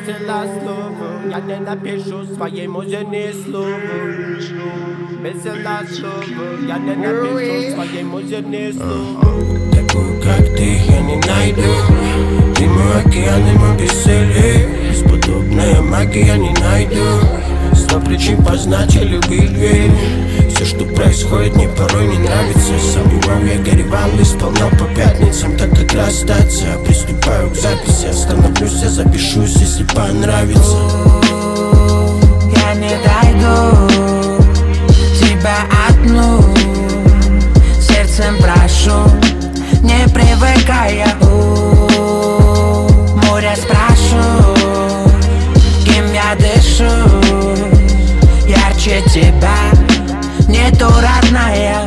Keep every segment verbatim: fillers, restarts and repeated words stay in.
целое слово я не напишу своей музе ни слова. Без целое слово я не напишу своей музе ни слова. Такую, как ты, я не найду. Ты мой океан и мой бесцелье. Бесподобная магия я не найду. Сто причин познать и любить ведь. Все, что происходит, мне порой не нравится. Сам я горевал и сполна по пятницам. Так как расстаться, приступаю к записи. Остановлюсь, я запишусь, если понравится. Я не дойду тебя одну. Сердцем прошу, не привыкая. Море спрошу, кем я дышу. Ярче тебя нету, родная.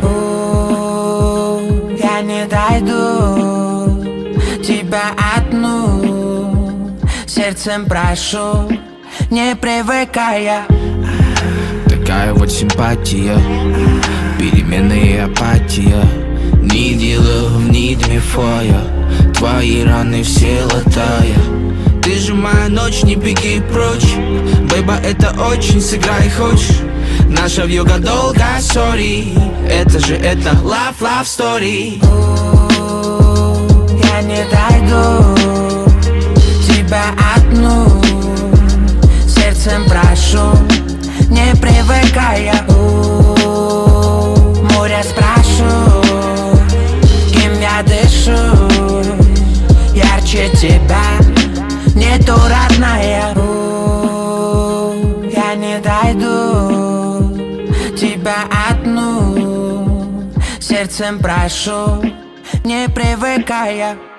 Я не дойду тебя одну. Сердцем прошу, не привыкая. Такая вот симпатия, переменная апатия. Неделя в нитме фоя, твои раны все латая. Ты же моя ночь, не беги прочь. Бэйба, это очень, сыграй хочешь. Наша вьюга долго, сори. Это же это love, love story. Я не дойду тебя одну. Сердцем прошу, не привыкая. Море спрошу, кем я дышу. Ярче тебя нету, родная. Я не дойду тебя одну. Сердцем прошу, не привыкая.